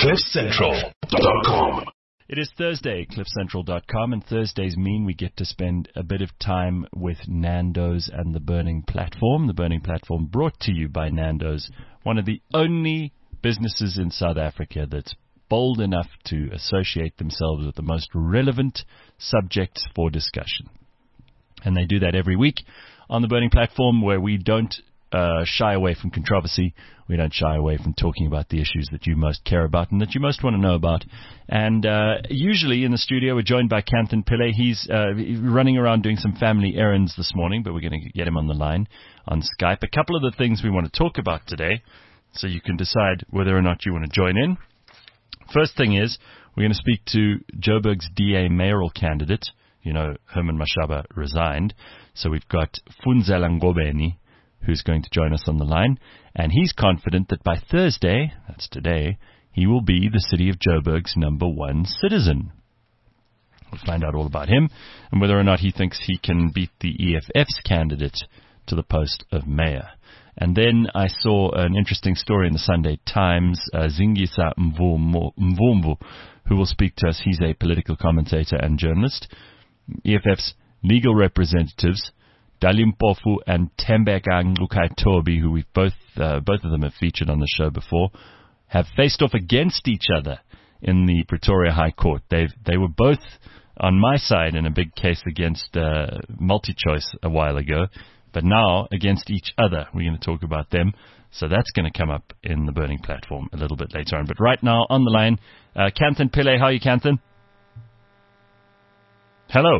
CliffCentral.com. It is Thursday, CliffCentral.com, and Thursdays mean we get to spend a bit of time with Nando's and the Burning Platform. The Burning Platform brought to you by Nando's, one of the only businesses in South Africa that's bold enough to associate themselves with the most relevant subjects for discussion. And they do that every week on the Burning Platform, where we don't shy away from controversy. We don't shy away from talking about the issues that you most care about and that you most want to know about. And usually in the studio, we're joined by Kanthan Pillay. He's running around doing some family errands this morning, but we're going to get him on the line on Skype. A couple of the things we want to talk about today, so you can decide whether or not you want to join in. First thing is, we're going to speak to Joburg's DA mayoral candidate. You know, Herman Mashaba resigned. So we've got Funzela Ngobeni, who's going to join us on the line. And he's confident that by Thursday, that's today, he will be the city of Joburg's #1 citizen. We'll find out all about him and whether or not he thinks he can beat the EFF's candidate to the post of mayor. And then I saw an interesting story in the Sunday Times, Zingisa Mvumvu, who will speak to us. He's a political commentator and journalist. EFF's legal representatives, Dalimpofu and Tembeka Ngcukaitobi, who we've both of them have featured on the show before, have faced off against each other in the Pretoria High Court. They were both on my side in a big case against MultiChoice a while ago, but now against each other. We're going to talk about them. So that's going to come up in the Burning Platform a little bit later on. But right now on the line, Kanthan Pillay. How are you, Kanthan? Hello.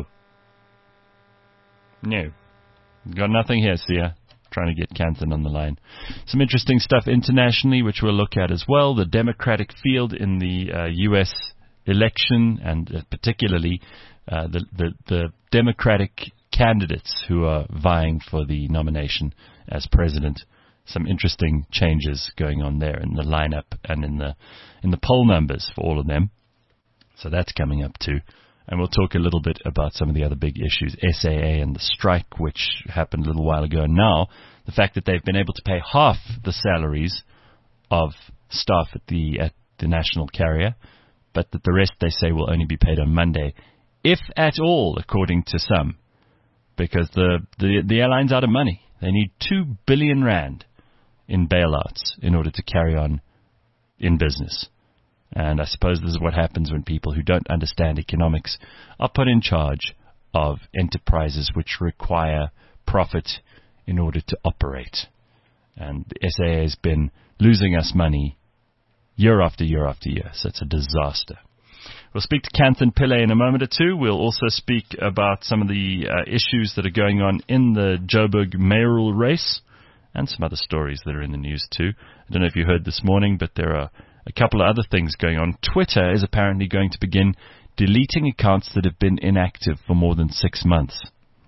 No. Got nothing here, Sia. Trying to get Kanthan on the line. Some interesting stuff internationally, which we'll look at as well. The Democratic field in the U.S. election, and particularly the Democratic candidates who are vying for the nomination as president. Some interesting changes going on there in the lineup and in the poll numbers for all of them. So that's coming up too. And we'll talk a little bit about some of the other big issues, SAA and the strike, which happened a little while ago. And now, the fact that they've been able to pay half the salaries of staff at the national carrier, but that the rest, they say, will only be paid on Monday, if at all, according to some, because the airline's out of money. They need 2 billion rand in bailouts in order to carry on in business. And I suppose this is what happens when people who don't understand economics are put in charge of enterprises which require profit in order to operate. And the SAA has been losing us money year after year after year, so it's a disaster. We'll speak to Kanthan Pillay in a moment or two. We'll also speak about some of the issues that are going on in the Joburg mayoral race and some other stories that are in the news too. I don't know if you heard this morning, but there are a couple of other things going on. Twitter is apparently going to begin deleting accounts that have been inactive for more than 6 months.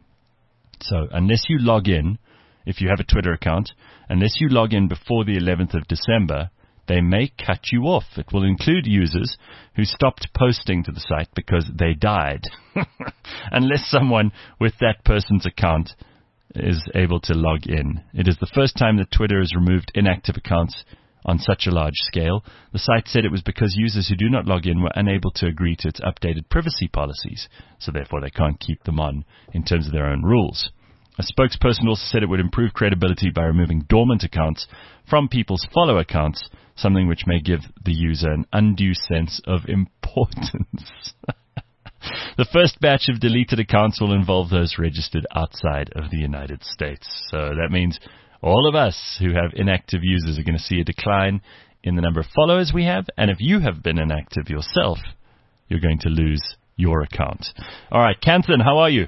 So unless you log in, if you have a Twitter account, unless you log in before the 11th of December, they may cut you off. It will include users who stopped posting to the site because they died. Unless someone with that person's account is able to log in. It is the first time that Twitter has removed inactive accounts on such a large scale. The site said it was because users who do not log in were unable to agree to its updated privacy policies, so therefore they can't keep them on in terms of their own rules. A spokesperson also said it would improve credibility by removing dormant accounts from people's follow accounts, something which may give the user an undue sense of importance. The first batch of deleted accounts will involve those registered outside of the United States. So that means all of us who have inactive users are going to see a decline in the number of followers we have. And if you have been inactive yourself, you're going to lose your account. All right, Kanthan, how are you?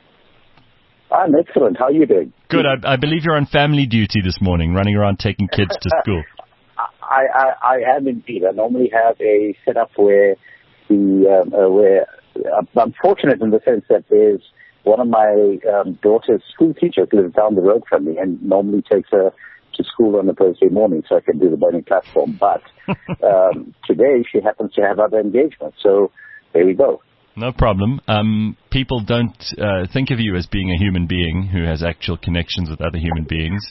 I'm excellent. How are you doing? Good. I believe you're on family duty this morning, running around taking kids to school. I am indeed. I normally have a setup where I'm fortunate in the sense that there's one of my daughter's school teachers lives down the road from me and normally takes her to school on a Thursday morning so I can do the Burning Platform. But today she happens to have other engagements, so there we go. No problem. People don't think of you as being a human being who has actual connections with other human beings,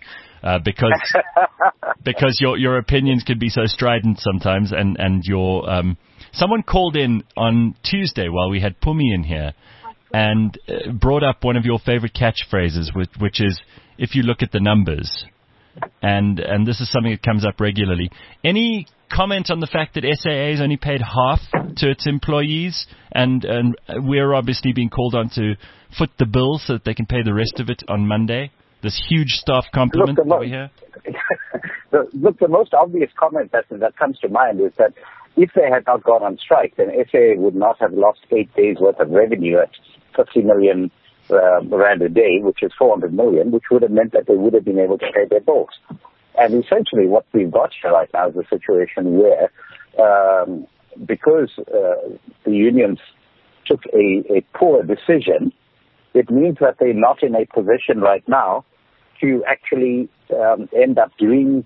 because your opinions can be so strident sometimes, and your someone called in on Tuesday while we had Pumi in here and brought up one of your favorite catchphrases, which is, if you look at the numbers, and this is something that comes up regularly. Any comment on the fact that SAA has only paid half to its employees, and we're obviously being called on to foot the bill so that they can pay the rest of it on Monday? This huge staff compliment that we hear. The most obvious comment that comes to mind is that if they had not gone on strike, then SAA would not have lost 8 days' worth of revenue at 50 million rand a day, which is 400 million, which would have meant that they would have been able to pay their bills. And essentially what we've got here right now is a situation where, because the unions took a poor decision, it means that they're not in a position right now to actually end up getting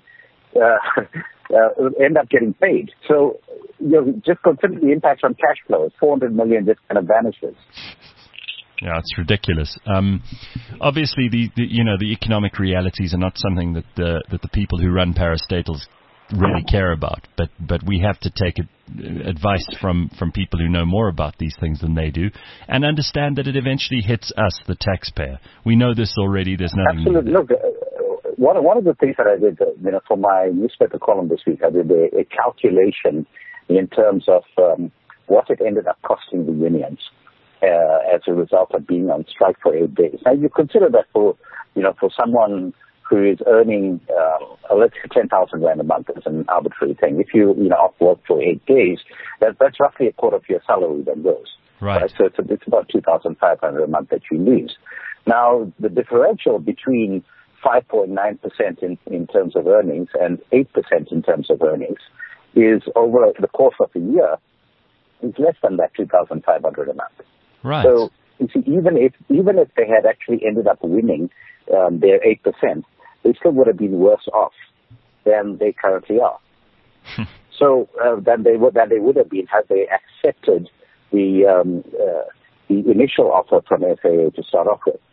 paid. So, just consider the impact on cash flow. 400 million just kind of vanishes. Yeah, it's ridiculous. Obviously, the economic realities are not something that the people who run parastatals really care about. But we have to take advice from people who know more about these things than they do, and understand that it eventually hits us, the taxpayer. We know this already. There's nothing. Absolutely. Look, one of the things that I did, for my newspaper column this week, I did a calculation in terms of what it ended up costing the unions as a result of being on strike for 8 days. Now, you consider that for someone who is earning, let's say 10,000 rand a month as an arbitrary thing. If you off work for 8 days, that's roughly a quarter of your salary that goes. Right. So it's about 2,500 a month that you lose. Now, the differential between 5.9% in terms of earnings and 8% in terms of earnings is over the course of a year is less than that 2,500 a month. Right. So you see, even if they had actually ended up winning their 8%, they still would have been worse off than they currently are. So than they would have been had they accepted the initial offer from FAA to start off with.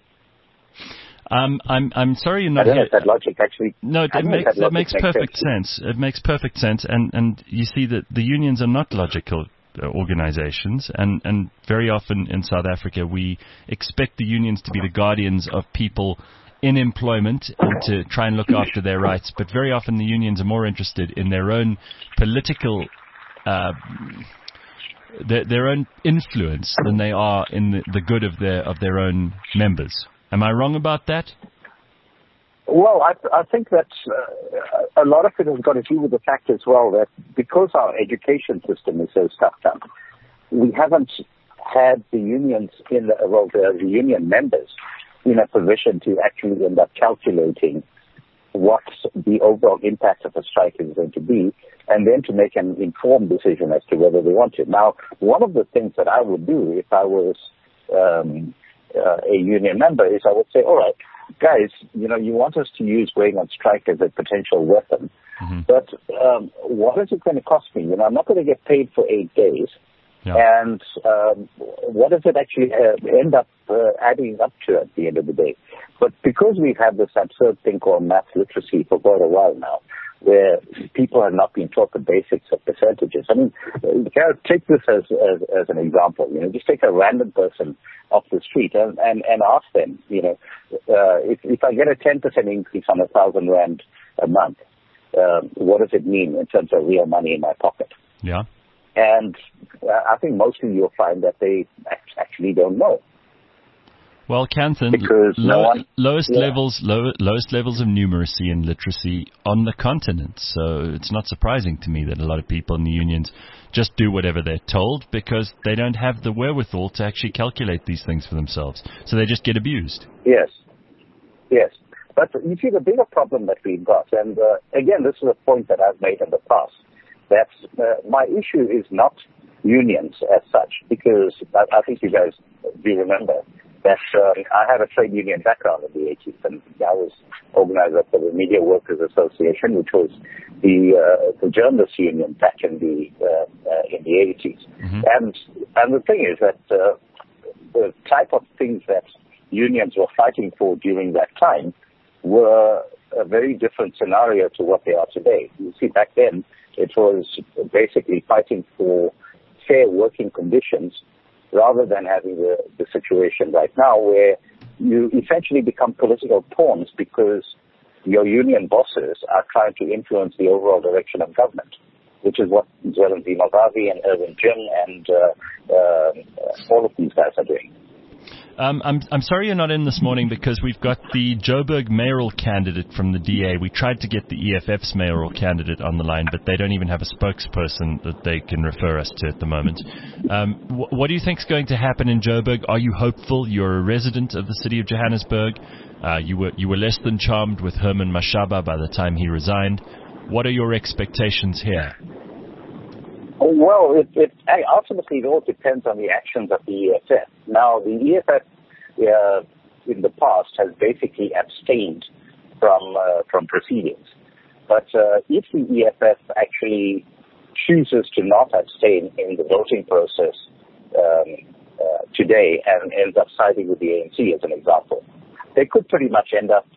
I'm sorry you're not. I don't know if that logic actually. No, that makes perfect sense. It makes perfect sense, and you see that the unions are not logical organizations, and very often in South Africa we expect the unions to be the guardians of people in employment and to try and look after their rights, but very often the unions are more interested in their own political their own influence than they are in the good of their own members. Am I wrong about that? Well, I think that a lot of it has got to do with the fact as well that because our education system is so stuffed up, we haven't had the unions the union members in a position to actually end up calculating what the overall impact of a strike is going to be, and then to make an informed decision as to whether they want it. Now, one of the things that I would do if I was a union member is I would say, all right, guys, you want us to use going on strike as a potential weapon, but what is it going to cost me? I'm not going to get paid for 8 days. Yeah. And what does it actually end up adding up to at the end of the day? But because we've had this absurd thing called math literacy for quite a while now, where people have not been taught the basics of percentages. I mean, take this as an example. Just take a random person off the street and ask them, if I get a 10% increase on 1,000 rand a month, what does it mean in terms of real money in my pocket? Yeah. And I think mostly you'll find that they actually don't know. Well, Kanthan, lowest levels of numeracy and literacy on the continent. So it's not surprising to me that a lot of people in the unions just do whatever they're told because they don't have the wherewithal to actually calculate these things for themselves. So they just get abused. Yes. But you see the bigger problem that we've got, and again, this is a point that I've made in the past, that my issue is not unions as such, because I think you guys do remember that I had a trade union background in the 80s, and I was organizer for the Media Workers Association, which was the journalists union back in the 80s. And And the thing is that the type of things that unions were fighting for during that time were a very different scenario to what they are today. You see, back then, it was basically fighting for fair working conditions rather than having the situation right now where you essentially become political pawns because your union bosses are trying to influence the overall direction of government, which is what Zwelinzima Magavi and Irwin Jim and all of these guys are doing. I'm sorry you're not in this morning because we've got the Joburg mayoral candidate from the DA. We tried to get the EFF's mayoral candidate on the line, but they don't even have a spokesperson that they can refer us to at the moment. What do you think is going to happen in Joburg? Are you hopeful? You're a resident of the city of Johannesburg. You were less than charmed with Herman Mashaba by the time he resigned. What are your expectations here? Well, it ultimately it all depends on the actions of the EFF. Now, the EFF in the past has basically abstained from proceedings. But if the EFF actually chooses to not abstain in the voting process today and ends up siding with the ANC, as an example, they could pretty much end up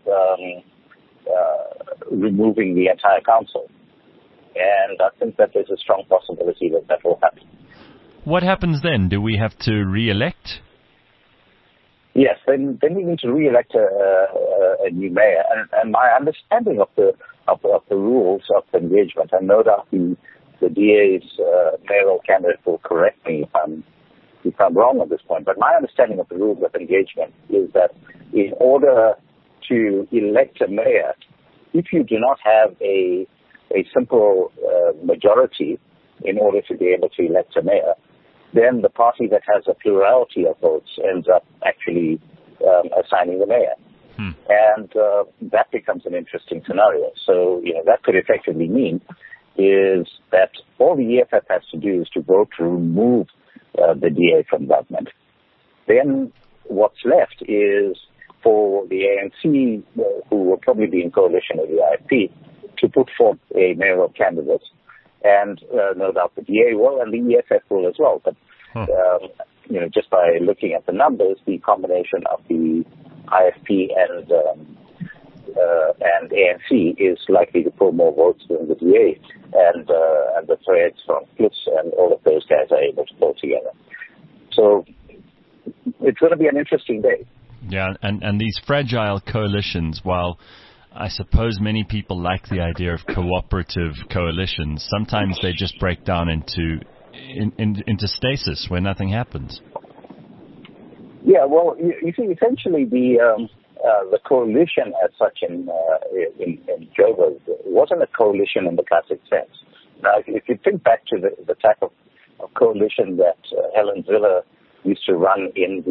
removing the entire council. And I think that there's a strong possibility that that will happen. What happens then? Do we have to re-elect? Yes, then we need to re-elect a new mayor. And my understanding of the rules of engagement, and no doubt the DA's mayoral candidate will correct me if I'm wrong at this point, but my understanding of the rules of engagement is that in order to elect a mayor, if you do not have a simple majority in order to be able to elect a mayor, then the party that has a plurality of votes ends up actually assigning the mayor. And that becomes an interesting scenario. So, that could effectively mean is that all the EFF has to do is to vote to remove the DA from government. Then what's left is for the ANC, who will probably be in coalition with the IFP, to put forth a mayoral candidate, and no doubt the DA will, and the EFF will as well. But just by looking at the numbers, the combination of the IFP and ANC is likely to pull more votes than the DA, and the threads from Plus and all of those guys are able to pull together. So it's going to be an interesting day. Yeah, and these fragile coalitions, while I suppose many people like the idea of cooperative coalitions, sometimes they just break down into stasis where nothing happens. Yeah, well, you see, essentially the coalition as such in Joburg wasn't a coalition in the classic sense. Now, if you think back to the type of coalition that Helen Zille used to run in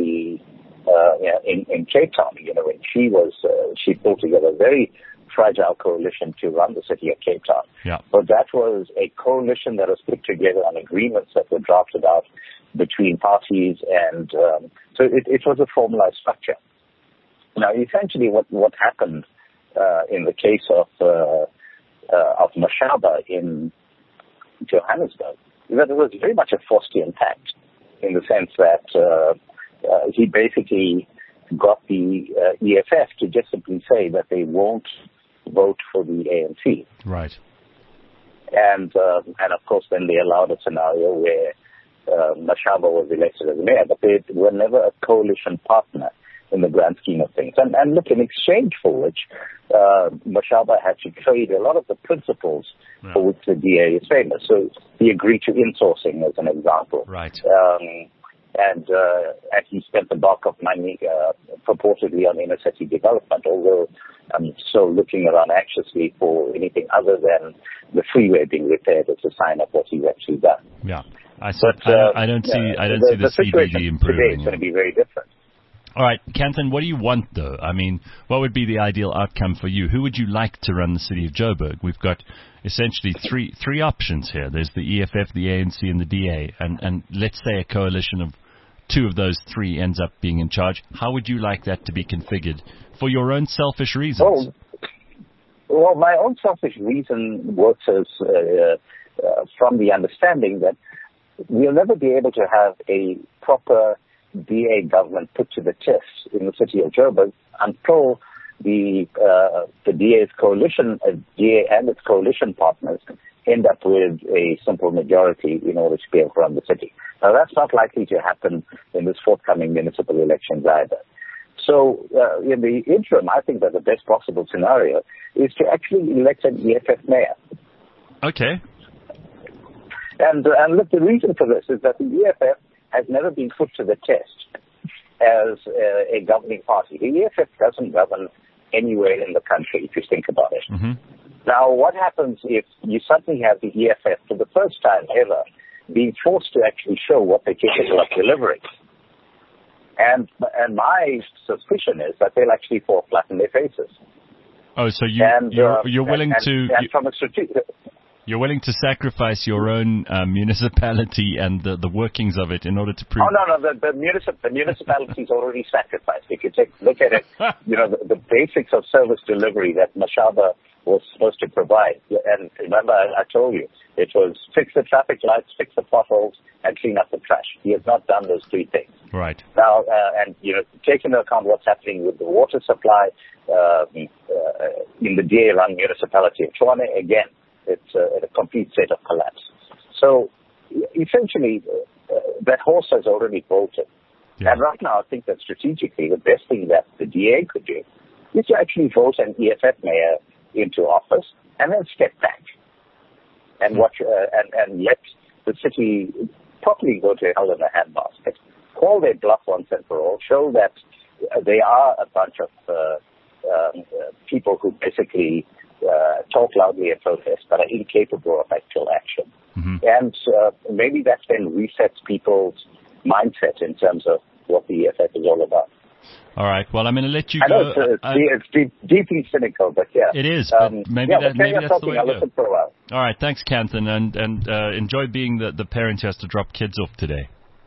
Cape Town, when she pulled together a very fragile coalition to run the city of Cape Town. Yeah. But that was a coalition that was put together on agreements that were drafted out between parties, and so it was a formalized structure. Now, essentially, what happened in the case of Mashaba in Johannesburg is that it was very much a Faustian pact, in the sense that he basically got the EFF to just simply say that they won't vote for the ANC. Right. And of course, then they allowed a scenario where Mashaba was elected as mayor, but they were never a coalition partner in the grand scheme of things. And look, in exchange for which Mashaba had to trade a lot of the principles for which the DA is famous. So he agreed to insourcing, as an example. Right. And he spent the bulk of money purportedly on inner city development, although I'm still looking around anxiously for anything other than the freeway being repaired as a sign of what he's actually done. Yeah, I don't see the CBD improving. Today is going to be very different. All right, Kanthan, what do you want, though? I mean, what would be the ideal outcome for you? Who would you like to run the city of Joburg? We've got essentially three options here. There's the EFF, the ANC, and the DA. And let's say a coalition of two of those three ends up being in charge. How would you like that to be configured for your own selfish reasons? Well, my own selfish reason works as from the understanding that we'll never be able to have a proper DA government put to the test in the city of Joburg until the DA's coalition, DA and its coalition partners end up with a simple majority in order to be able to run the city. Now, that's not likely to happen in this forthcoming municipal elections either. So, in the interim, I think that the best possible scenario is to actually elect an EFF mayor. Okay. And look, the reason for this is that the EFF has never been put to the test as a governing party. The EFF doesn't govern anywhere in the country, if you think about it. Mm-hmm. Now, what happens if you suddenly have the EFF, for the first time ever, being forced to actually show what they're capable of delivering? And my suspicion is that they'll actually fall flat in their faces. Oh, so you're willing to... from a strategic... You're willing to sacrifice your own municipality and the workings of it in order to prove... Oh, no, the municipality is already sacrificed. If you look at it, the basics of service delivery that Mashaba was supposed to provide. And remember, I told you, it was fix the traffic lights, fix the potholes, and clean up the trash. He has not done those three things. Right. Now, take into account what's happening with the water supply in the DA-run municipality of Tshwane, again, it's a complete state of collapse. So, essentially, that horse has already bolted. Yeah. And right now, I think that strategically, the best thing that the DA could do is to actually vote an EFF mayor into office and then step back and watch and let the city properly go to hell in a handbasket. Call their bluff once and for all. Show that they are a bunch of people who basically talk loudly and protest, but are incapable of actual action. Mm-hmm. And maybe that then resets people's mindset in terms of what the EFF is all about. All right. Well, I'm going to let you go. I know it's deeply cynical, but yeah. It is, but maybe that's the way to go. For a while. All right. Thanks, Kanthan, and enjoy being the parent who has to drop kids off today.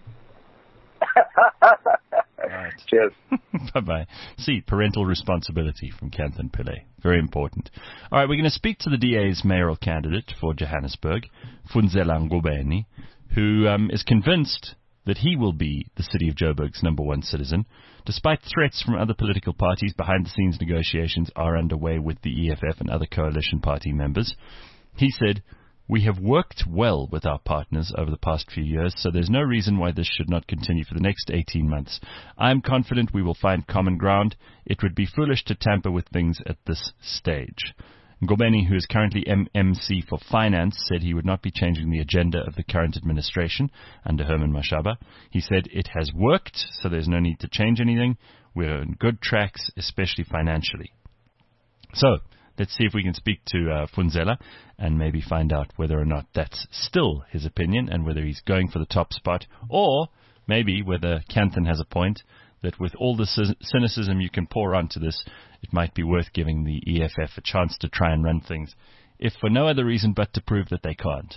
All right. Cheers. Bye-bye. See, parental responsibility from Kanthan Pillay. Very important. All right, we're going to speak to the DA's mayoral candidate for Johannesburg, Funzela Ngobeni, who is convinced that he will be the city of Joburg's #1 citizen. Despite threats from other political parties, behind-the-scenes negotiations are underway with the EFF and other coalition party members. He said, "We have worked well with our partners over the past few years, so there's no reason why this should not continue for the next 18 months. I'm confident we will find common ground. It would be foolish to tamper with things at this stage." Ngobeni, who is currently MMC for Finance, said he would not be changing the agenda of the current administration under Herman Mashaba. He said, "It has worked, so there's no need to change anything. We're on good tracks, especially financially." So, let's see if we can speak to Funzela and maybe find out whether or not that's still his opinion and whether he's going for the top spot, or maybe whether Kanthan has a point that with all the cynicism you can pour onto this, it might be worth giving the EFF a chance to try and run things, if for no other reason but to prove that they can't.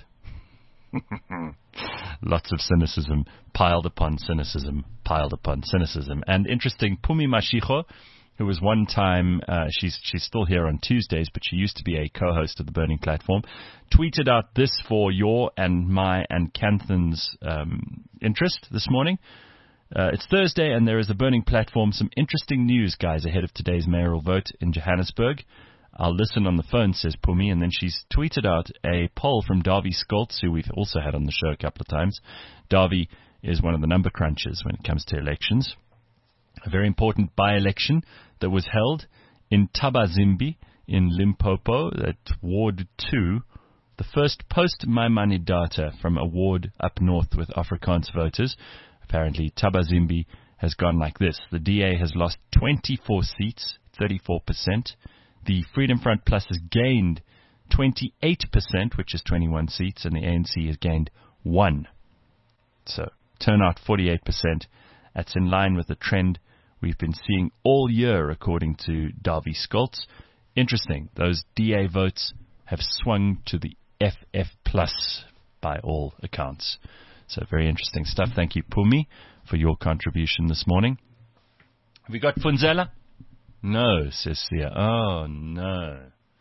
Lots of cynicism piled upon cynicism, piled upon cynicism. And interesting, Phumi Mashego, who was one time, she's still here on Tuesdays, but she used to be a co-host of the Burning Platform, tweeted out this for your and my and Kanthan's interest this morning. It's Thursday, and there is the Burning Platform. Some interesting news, guys, ahead of today's mayoral vote in Johannesburg. I'll listen on the phone, says Phumi, and then she's tweeted out a poll from Davy Skoltz, who we've also had on the show a couple of times. Davy is one of the number crunchers when it comes to elections. A very important by-election that was held in Thabazimbi in Limpopo at Ward 2, the first post-Maimane data from a ward up north with Afrikaans voters. Apparently, Thabazimbi has gone like this. The DA has lost 24 seats, 34%. The Freedom Front Plus has gained 28%, which is 21 seats, and the ANC has gained 1. So, turnout 48%. That's in line with the trend we've been seeing all year, according to Davy Skoltz. Interesting. Those DA votes have swung to the FF Plus by all accounts. So very interesting stuff. Thank you, Phumi, for your contribution this morning. Have we got Funzela? No, says Sia. Oh, no.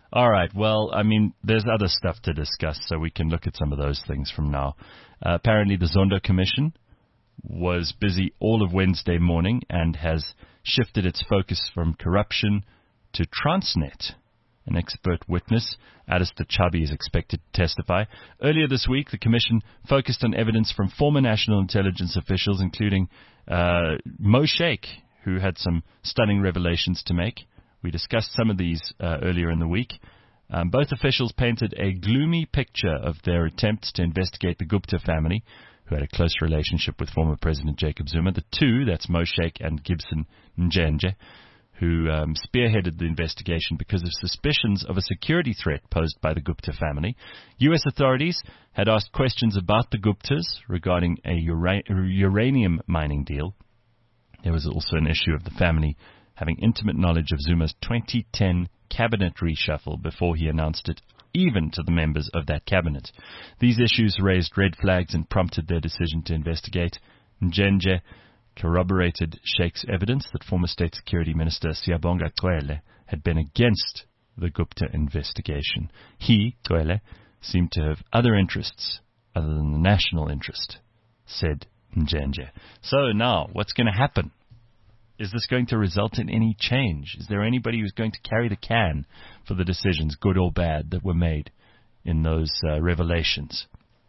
All right. Well, I mean, there's other stuff to discuss, so we can look at some of those things from now. Apparently, the Zondo Commission was busy all of Wednesday morning and has shifted its focus from corruption to Transnet. An expert witness, Alistair Chubby, is expected to testify. Earlier this week, the Commission focused on evidence from former national intelligence officials, including Mo Sheikh, who had some stunning revelations to make. We discussed some of these earlier in the week. Both officials painted a gloomy picture of their attempts to investigate the Gupta family, who had a close relationship with former President Jacob Zuma. The two, that's Mo Sheikh and Gibson Njenje, who spearheaded the investigation because of suspicions of a security threat posed by the Gupta family. U.S. authorities had asked questions about the Guptas regarding a uranium mining deal. There was also an issue of the family having intimate knowledge of Zuma's 2010 cabinet reshuffle before he announced it even to the members of that cabinet. These issues raised red flags and prompted their decision to investigate. Njenje corroborated Sheikh's evidence that former State Security Minister Siyabonga Cwele had been against the Gupta investigation. He, Cwele, seemed to have other interests other than the national interest, said Njenje. So now, what's going to happen? Is this going to result in any change? Is there anybody who's going to carry the can for the decisions, good or bad, that were made in those revelations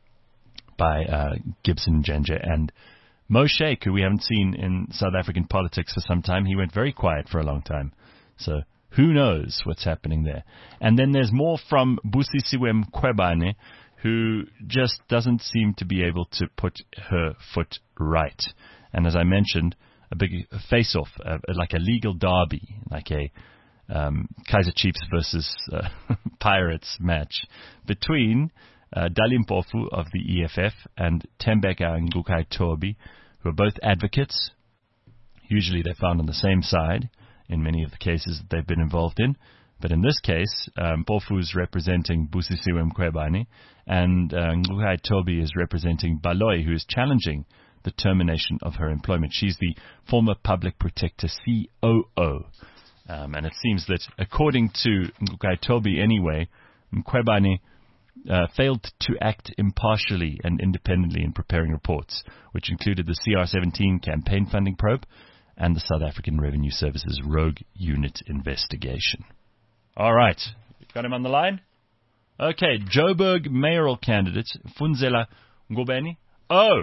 by Gibson Njenje and Mo Sheikh, who we haven't seen in South African politics for some time? He went very quiet for a long time. So who knows what's happening there? And then there's more from Busisiwe Mkhwebane, who just doesn't seem to be able to put her foot right. And as I mentioned, a big face-off, like a legal derby, like a Kaizer Chiefs versus Pirates match between Dali Mpofu of the EFF and Tembeka Ngcukaitobi, who are both advocates. Usually they're found on the same side in many of the cases that they've been involved in. But in this case, Mpofu is representing Busisiwe Mkhwebane, and Ngcukaitobi is representing Baloyi, who is challenging the termination of her employment. She's the former public protector COO. And it seems that, according to Ngcukaitobi anyway, Mkhwebane failed to act impartially and independently in preparing reports, which included the CR17 campaign funding probe and the South African Revenue Service's Rogue Unit investigation. All right. Got him on the line? Okay. Joburg mayoral candidate, Funzela Ngobeni. Oh!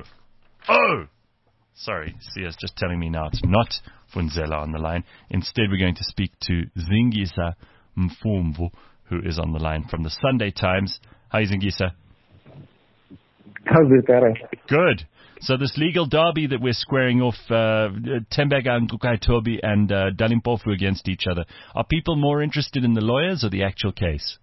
Sorry, Sia's just telling me now it's not Funzela on the line. Instead, we're going to speak to Zingisa Mfumvu, who is on the line from the Sunday Times. Hi, Zingisa. How's it, Gareth? Good. So this legal derby that we're squaring off, Tembeka Ngcukaitobi and Dali Mpofu against each other, are people more interested in the lawyers or the actual case?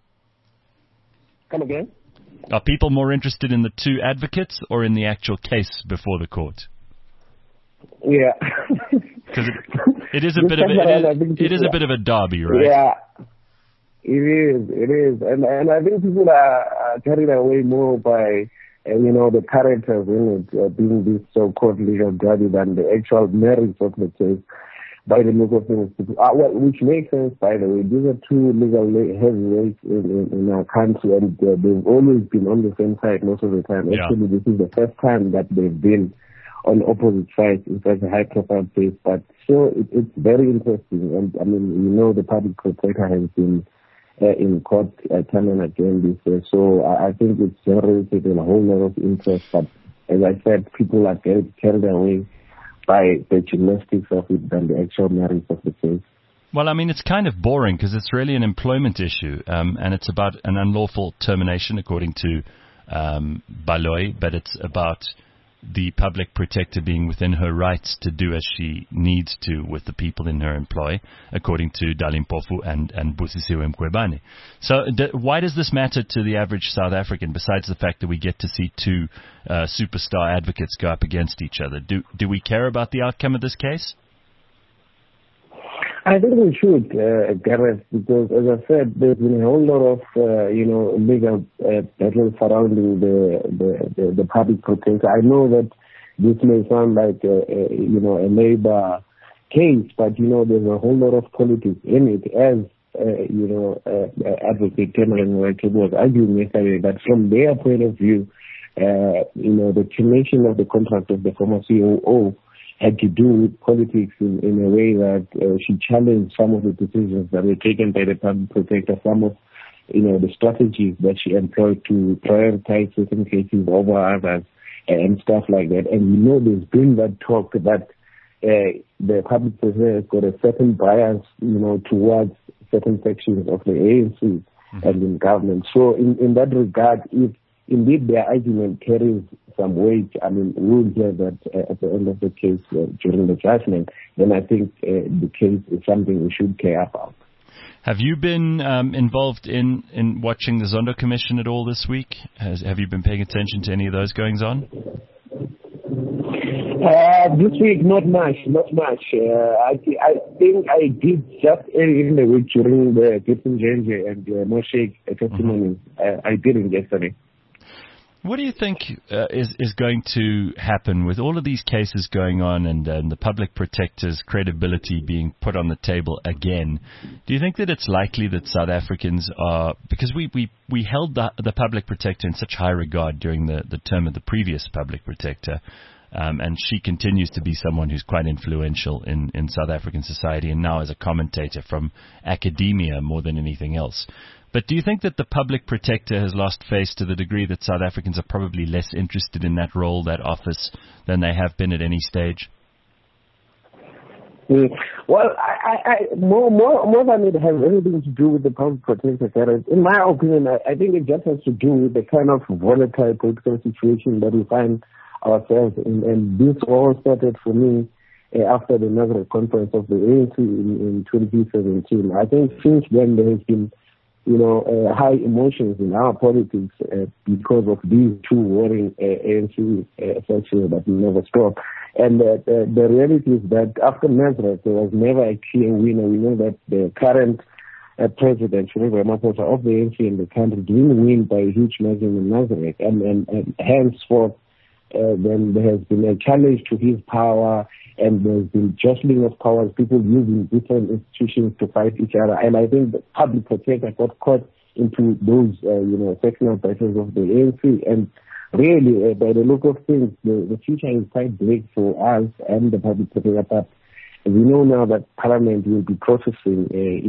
Come again? Are people more interested in the two advocates or in the actual case before the court? Yeah. Because it is a bit of a derby, right? Yeah. It is. And I think people are carried away more by, the characters in it being this so-called legal derby than the actual merits of the case. By the look of things, which makes sense, by the way. These are two legal heavyweights in our country, and they've always been on the same side most of the time. Yeah. Actually, this is the first time that they've been on opposite sides in such a high-profile case. But still, it's very interesting. And, the public protector has been in court time and again this year. So I think it's generated a whole lot of interest. But as I said, people are carried away by the gymnastics of it than the actual merits of the case. Well, it's kind of boring because it's really an employment issue, and it's about an unlawful termination, according to Baloyi, but it's about the public protector being within her rights to do as she needs to with the people in her employ, according to Dali Mpofu and Busisiwe Mkhwebane. So why does this matter to the average South African, besides the fact that we get to see two superstar advocates go up against each other? Do we care about the outcome of this case? I think we should, Gareth, because as I said, there's been a whole lot of, legal battles surrounding the public protector. I know that this may sound like, a labor case, but, there's a whole lot of politics in it, as Advocate Cameron Whitehead was arguing yesterday that from their point of view, the termination of the contract of the former COO had to do with politics in a way that she challenged some of the decisions that were taken by the public protector, some of the strategies that she employed to prioritize certain cases over others and stuff like that. And there's been that talk that the public protector has got a certain bias, towards certain sections of the ANC and in government. So in that regard, if indeed their argument carries some weight, we'll hear that at the end of the case during the judgment, then I think the case is something we should care about. Have you been involved in watching the Zondo Commission at all this week? Have you been paying attention to any of those goings-on? This week, not much. I think I did just early in the week during the Gibson Jenje and Moshe testimonies. I didn't yesterday. What do you think is going to happen with all of these cases going on and the public protector's credibility being put on the table again? Do you think that it's likely that South Africans are, because we held the public protector in such high regard during the term of the previous public protector, and she continues to be someone who's quite influential in South African society and now as a commentator from academia more than anything else. But do you think that the public protector has lost face to the degree that South Africans are probably less interested in that role, that office, than they have been at any stage? Well, I more than it has anything to do with the public protector. In my opinion, I think it just has to do with the kind of volatile political situation that we find ourselves in. And this all started for me after the Nazareth conference of the ANC in 2017. I think since then there has been high emotions in our politics because of these two warring ANC sections that we never stop. And the reality is that after Nazareth, there was never a clear winner. We know that the current president, Cyril Ramaphosa, of the ANC in the country didn't win by a huge margin in Nazareth. And henceforth, then there has been a challenge to his power, and there's been jostling of powers, people using different institutions to fight each other. And I think the public protector got caught into those, sectional battles of the ANC. And really, by the look of things, the future is quite bleak for us and the public protector. But we know now that Parliament will be processing,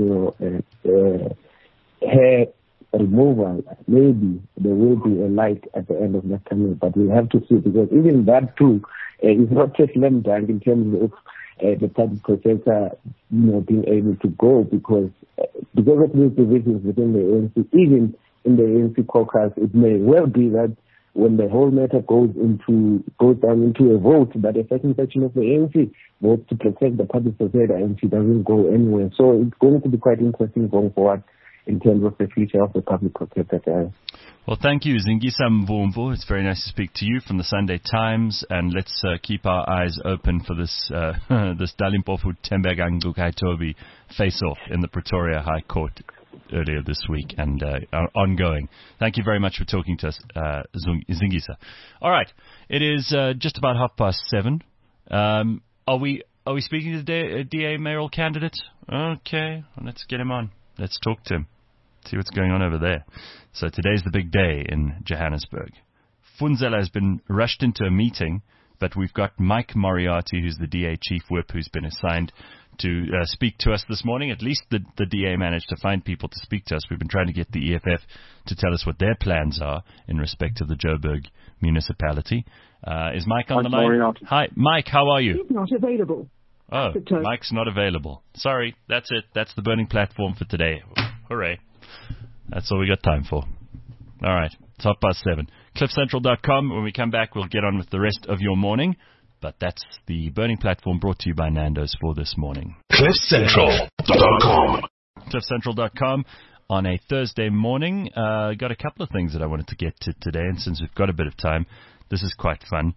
her removal. Maybe there will be a light at the end of that tunnel, but we'll have to see, because even that too is not a slam dunk in terms of the public protector, being able to go, because of these divisions within the ANC, even in the ANC caucus, it may well be that when the whole matter goes down into a vote, that a certain section of the ANC votes to protect the public protector and she doesn't go anywhere. So it's going to be quite interesting going forward in terms of the future of the public protector. Well, thank you, Zingisa Mvumvu. It's very nice to speak to you from the Sunday Times, and let's keep our eyes open for this this Dalimpofu Tembegang Kaitobi face-off in the Pretoria High Court earlier this week and ongoing. Thank you very much for talking to us, Zingisa. All right, it is just about 7:30. Are we speaking to the DA mayoral candidate? Okay, well, let's get him on. Let's talk to him. See what's going on over there. So today's the big day in Johannesburg. Funzela has been rushed into a meeting, but we've got Mike Moriarty, who's the DA chief whip, who's been assigned to speak to us this morning. At least the DA managed to find people to speak to us. We've been trying to get the EFF to tell us what their plans are in respect to the Joburg municipality. Is Mike on the line? Moriarty. Hi, Mike, how are you? He's not available. Oh, Mike's not available. Sorry, that's it. That's the burning platform for today. Hooray. That's all we got time for. All right, it's 7:30. CliffCentral.com. When we come back, we'll get on with the rest of your morning. But that's the burning platform brought to you by Nando's for this morning. CliffCentral.com. CliffCentral.com. On a Thursday morning, got a couple of things that I wanted to get to today, and since we've got a bit of time, this is quite fun.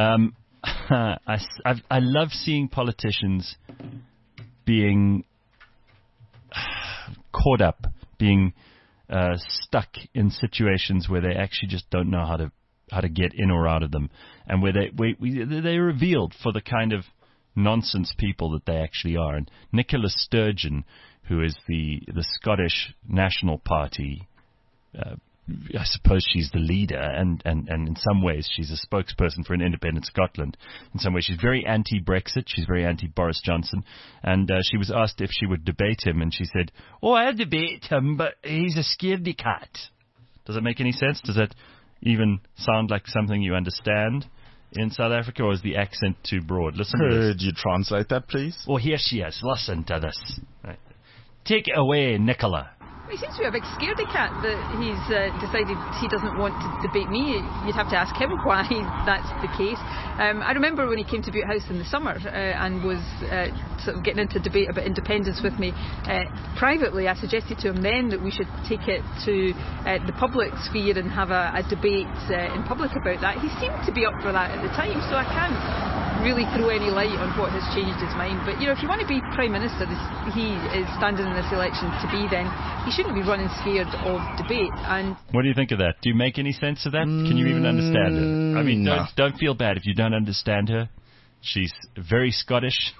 I love seeing politicians being caught up, being stuck in situations where they actually just don't know how to get in or out of them, and where they're revealed for the kind of nonsense people that they actually are. And Nicola Sturgeon, who is the Scottish National Party. I suppose she's the leader, and in some ways she's a spokesperson for an independent Scotland. In some ways she's very anti-Brexit, she's very anti-Boris Johnson, and she was asked if she would debate him, and she said, I'll debate him, but he's a scaredy cat. Does that make any sense? Does that even sound like something you understand in South Africa, or is the accent too broad? Listen to this. Could you translate that, please? Here she is. Listen to this. Right. Take it away, Nicola. He seems to be a big scaredy cat that he's decided he doesn't want to debate me. You'd have to ask him why that's the case. I remember when he came to Butte House in the summer and was sort of getting into debate about independence with me. Privately, I suggested to him then that we should take it to the public sphere and have a debate in public about that. He seemed to be up for that at the time, so I can't really throw any light on what has changed his mind. But, if you want to be Prime Minister, as he is standing in this election to be, then he shouldn't be running scared of debate. And what do you think of that? Do you make any sense of that? Can you even understand her? I mean, don't feel bad if you don't understand her. She's very Scottish.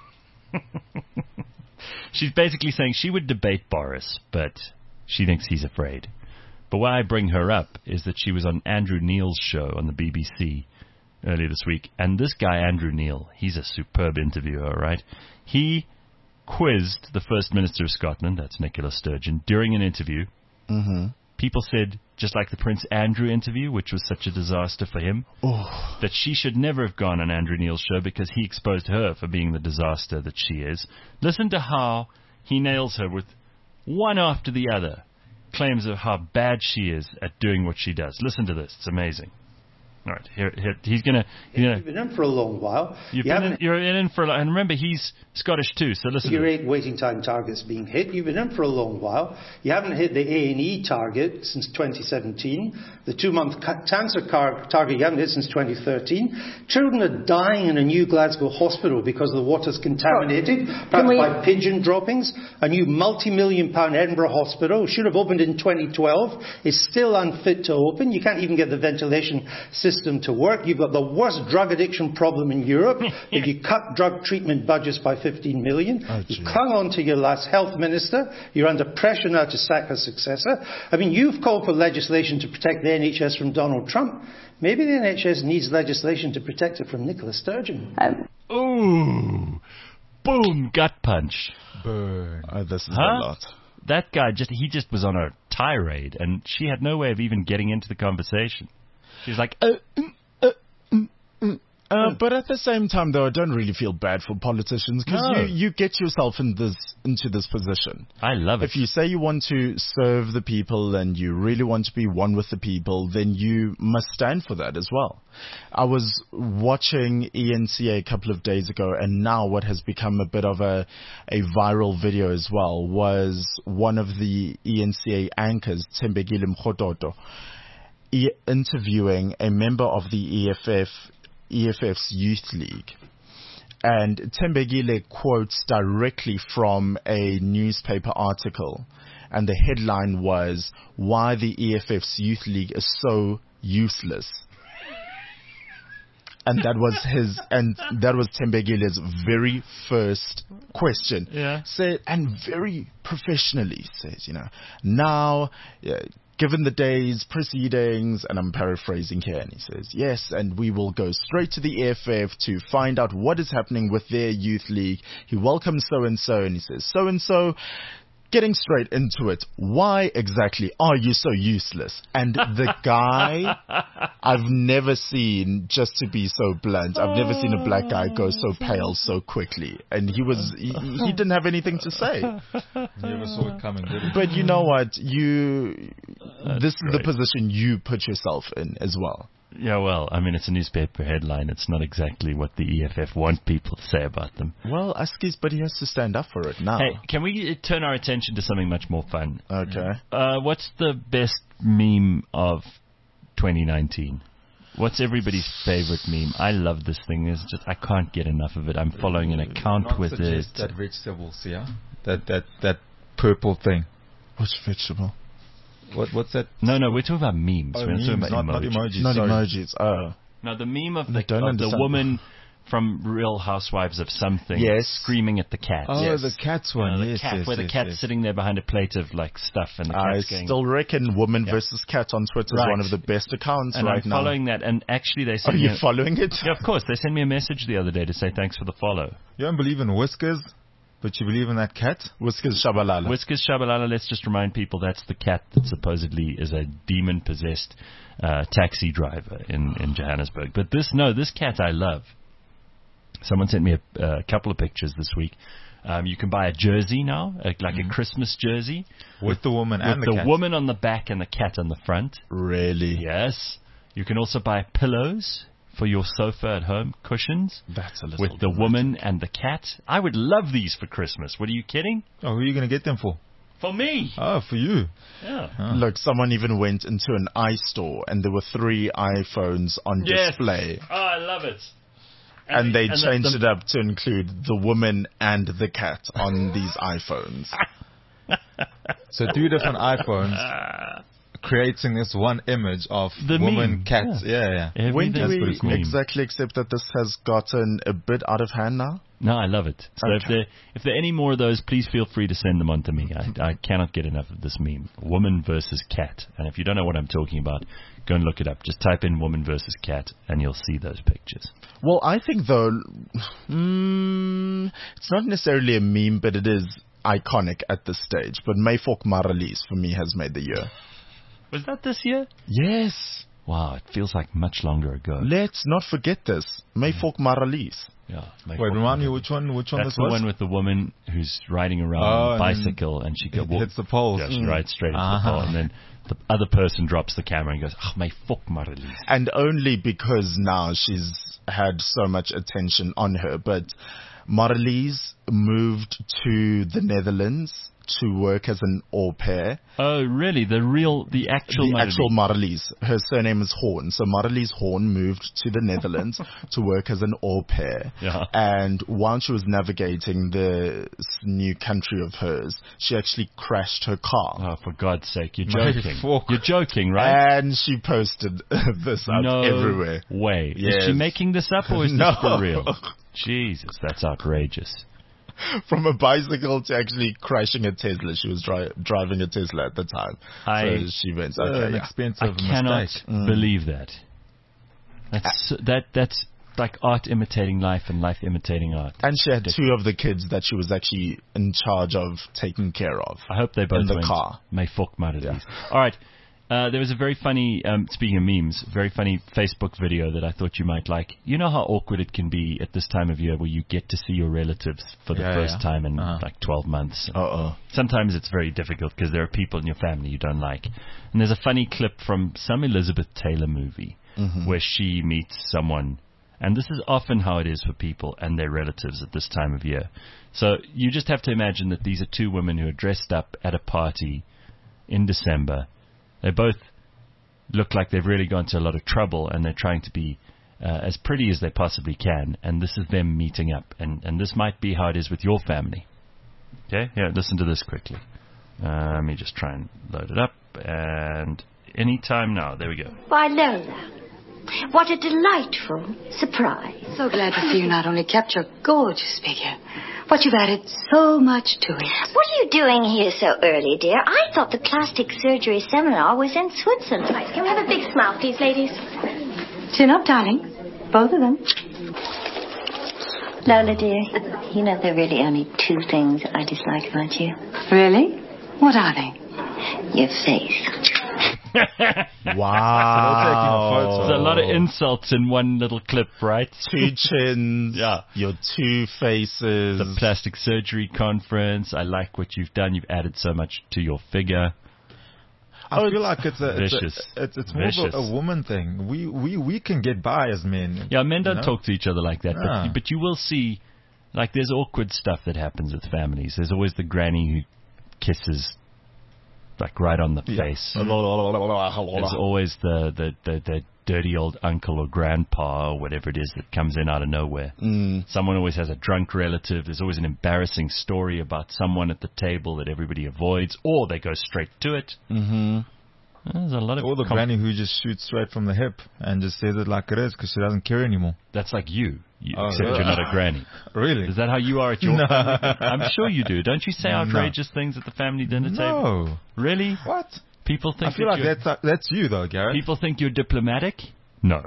She's basically saying she would debate Boris, but she thinks he's afraid. But why I bring her up is that she was on Andrew Neil's show on the BBC earlier this week, and this guy, Andrew Neil, he's a superb interviewer, right? He quizzed the First Minister of Scotland, that's Nicola Sturgeon, during an interview. Mm-hmm. People said, just like the Prince Andrew interview, which was such a disaster for him, that she should never have gone on Andrew Neil's show because he exposed her for being the disaster that she is. Listen to how he nails her with one after the other claims of how bad she is at doing what she does. Listen to this. It's amazing. All right, here he's gonna. You've been in for a long while. You're in for a long, and remember he's Scottish too. So listen. Your 8 waiting time targets being hit. You've been in for a long while. You haven't hit the A&E target since 2017. The 2-month cancer target you haven't hit since 2013. Children are dying in a new Glasgow hospital because the water's contaminated, perhaps by pigeon droppings. A new multi-million-pound Edinburgh hospital should have opened in 2012. Is still unfit to open. You can't even get the ventilation system to work. You've got the worst drug addiction problem in Europe. If you cut drug treatment budgets by 15 million, you clung on to your last health minister. You're under pressure now to sack her successor. I mean, you've called for legislation to protect the NHS from Donald Trump. Maybe the NHS needs legislation to protect it from Nicola Sturgeon. Ooh, boom, gut punch. Burn. This is a lot. That guy he just was on a tirade, and she had no way of even getting into the conversation. She's like, but at the same time, though, I don't really feel bad for politicians because you get yourself into this position. I love it. If you say you want to serve the people and you really want to be one with the people, then you must stand for that as well. I was watching ENCA a couple of days ago, and now what has become a bit of a viral video as well was one of the ENCA anchors, Thembekile Mkhototo, interviewing a member of the EFF's Youth League. And Thembekile quotes directly from a newspaper article. And the headline was, "Why the EFF's Youth League is so useless." And that was Thembekile's very first question. Yeah. Said, and very professionally says, now, given the day's proceedings, and I'm paraphrasing here, and he says, yes, and we will go straight to the EFF to find out what is happening with their youth league. He welcomes so-and-so, and he says, so-and-so, getting straight into it, why exactly are you so useless? And the guy, I've never seen, just to be so blunt, I've never seen a black guy go so pale so quickly. And he didn't have anything to say. Never saw it coming, did he? But you know what? This is the position you put yourself in as well. Yeah, well, I mean, it's a newspaper headline. It's not exactly what the EFF want people to say about them. Well, Askies, but he has to stand up for it now. Hey, can we turn our attention to something much more fun? Okay. What's the best meme of 2019? What's everybody's favorite meme? I love this thing. It's just I can't get enough of it. I'm following an account with it. That vegetables, yeah? That purple thing. Which vegetable? What's that? No, we're talking about memes. Oh, we're memes, talking about not emojis. Not emojis. Oh. Now, the meme of the woman from Real Housewives of something. Yes. Screaming at the cat. Oh, Yes. the cat's one. The Yes, cat, yes, where the yes, cat's yes. sitting there behind a plate of like stuff, and the I cat's going. still reckon Woman versus Cat on Twitter is Right. one of the best accounts and right I'm now. following that, and actually they Are sent me. you following it? Yeah, of course. They sent me a message the other day to say thanks for the follow. You don't believe in whiskers, but you believe in that cat? Whiskers Shabalala. Whiskers Shabalala, let's just remind people that's the cat that supposedly is a demon-possessed taxi driver in Johannesburg. But this cat I love. Someone sent me a couple of pictures this week. You can buy a jersey now, like a Christmas jersey. With the woman and with the the cat. woman on the back and the cat on the front. Really? Yes. You can also buy pillows for your sofa at home, cushions. That's a little With the woman and the cat. I would love these for Christmas. What are you kidding? Oh, who are you going to get them for? For me. Oh, for you. Yeah. Look, someone even went into an iStore and there were 3 iPhones on display. Oh, I love it. And they changed it up to include the woman and the cat on these iPhones. So 2 different iPhones creating this one image of The woman, meme. cat. Yeah. When do That's we pretty cool. exactly accept that this has gotten a bit out of hand now? No, I love it. So Okay. if there are any more of those, please feel free to send them on to me. I cannot get enough of this meme. Woman versus cat. And if you don't know what I'm talking about, go and look it up. Just type in woman versus cat and you'll see those pictures. Well, I think though, it's not necessarily a meme, but it is iconic at this stage. But Mayfok Maralies for me has made the year. Was that this year? Yes. Wow, it feels like much longer ago. Let's not forget this. Mayfok Maralies. Yeah. Wait, remind me which one That's this the was? one with the woman who's riding around on a bicycle and she It hits the poles. Yeah, she rides straight into the pole, and then the other person drops the camera and goes, "Oh, my fuck, Marlies." And only because now she's had so much attention on her. But Marlies moved to the Netherlands to work as an au pair. Oh, really? The actual The Marlies. actual Marlies. Her surname is Horn. So Marlies Horn moved to the Netherlands to work as an au pair. Yeah. And while she was navigating this new country of hers, she actually crashed her car. Oh, for God's sake, you're My joking. fuck. You're joking, right? And she posted this up No everywhere. way. Yes. Is she making this up or is No. this for real? Jesus, that's outrageous. From a bicycle to actually crashing a Tesla. She was driving a Tesla at the time. So she went, okay, An yeah. expensive I cannot mistake. believe that. That's like art imitating life and life imitating art. And she had 2 of the kids that she was actually in charge of taking care of. I hope they both in the went, car. May fuck Marlies. Yeah. All right. There was a very funny, speaking of memes, very funny Facebook video that I thought you might like. You know how awkward it can be at this time of year where you get to see your relatives for the first time in like 12 months. Sometimes it's very difficult because there are people in your family you don't like. And there's a funny clip from some Elizabeth Taylor movie where she meets someone. And this is often how it is for people and their relatives at this time of year. So you just have to imagine that these are 2 women who are dressed up at a party in December. They both look like they've really gone to a lot of trouble and they're trying to be as pretty as they possibly can. And this is them meeting up. And this might be how it is with your family. Okay? Yeah, listen to this quickly. Let me just try and load it up. And any time now. There we go. Why, Lola, what a delightful surprise. So glad to see you not only kept your gorgeous figure, but you've added so much to it. What are you doing here so early, dear? I thought the plastic surgery seminar was in Switzerland. Can we have a big smile, please, ladies? Chin up, darling. Both of them. Lola, dear, you know there are really only 2 things I dislike about you. Really? What are they? Your face. Wow. There's a lot of insults in one little clip, right? 2 chins. Yeah. Your 2 faces. The plastic surgery conference. I like what you've done. You've added so much to your figure. I feel like it's vicious. It's more of a woman thing. We can get by as men. Yeah, men don't you know? talk to each other like that. Yeah. But you will see, like, there's awkward stuff that happens with families. There's always the granny who kisses, like, right on the face. There's always the dirty old uncle or grandpa or whatever it is that comes in out of nowhere. Someone always has a drunk relative. There's always an embarrassing story about someone at the table that everybody avoids, or they go straight to it. There's a lot of Or the granny who just shoots straight from the hip and just says it like it is because she doesn't care anymore. That's like you. Oh, Except yeah. you're not a granny. Really? Is that how you are at your family? I'm sure you do. Don't you say outrageous things at the family dinner table? No. Really? What? People think I feel like that's you though, Gareth. People think you're diplomatic? No.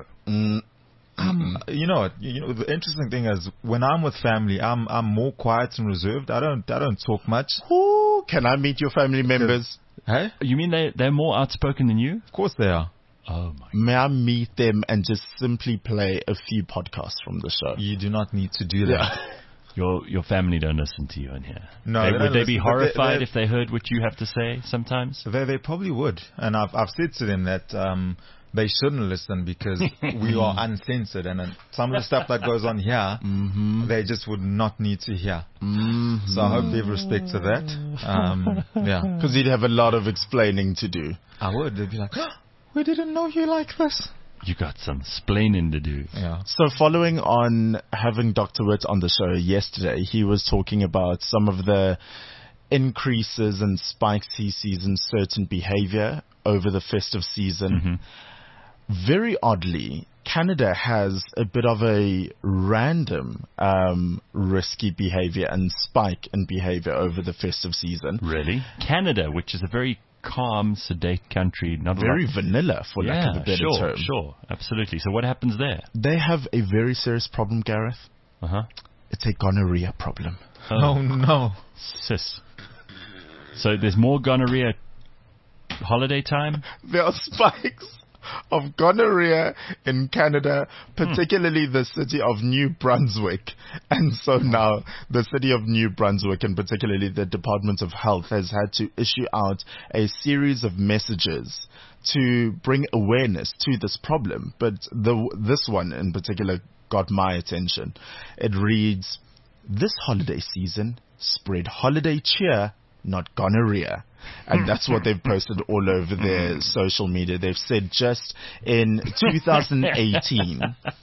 You know what? You know the interesting thing is when I'm with family, I'm more quiet and reserved. I don't talk much. Ooh, can I meet your family members? Hey? You mean they're more outspoken than you? Of course they are. Oh my! May I meet them and just simply play a few podcasts from the show? You do not need to do that. Your family don't listen to you in here. No, would they be listen, horrified if they heard what you have to say sometimes? They probably would, and I've said to them that they shouldn't listen because we are uncensored, and some of the stuff that goes on here, they just would not need to hear. So I hope they have respect to that. Yeah, because you'd have a lot of explaining to do. I would. They'd be like, we didn't know you like this. You got some splaining to do. Yeah. So following on having Dr. Witt on the show yesterday, he was talking about some of the increases and spikes he sees in certain behavior over the festive season. Very oddly, Canada has a bit of a random risky behavior and spike in behavior over the festive season. Really? Canada, which is a very calm, sedate country. Not very vanilla, for lack of a better term. Sure, absolutely. So what happens there? They have a very serious problem, Gareth. It's a gonorrhea problem. Oh no. Sis. So there's more gonorrhea holiday time? There are spikes of gonorrhea in Canada, particularly the city of New Brunswick. And so now the city of New Brunswick, and particularly the Department of Health, has had to issue out a series of messages to bring awareness to this problem. But this one in particular got my attention. It reads, "This holiday season, spread holiday cheer, not gonorrhea." And that's what they've posted all over their social media. They've said just in 2018,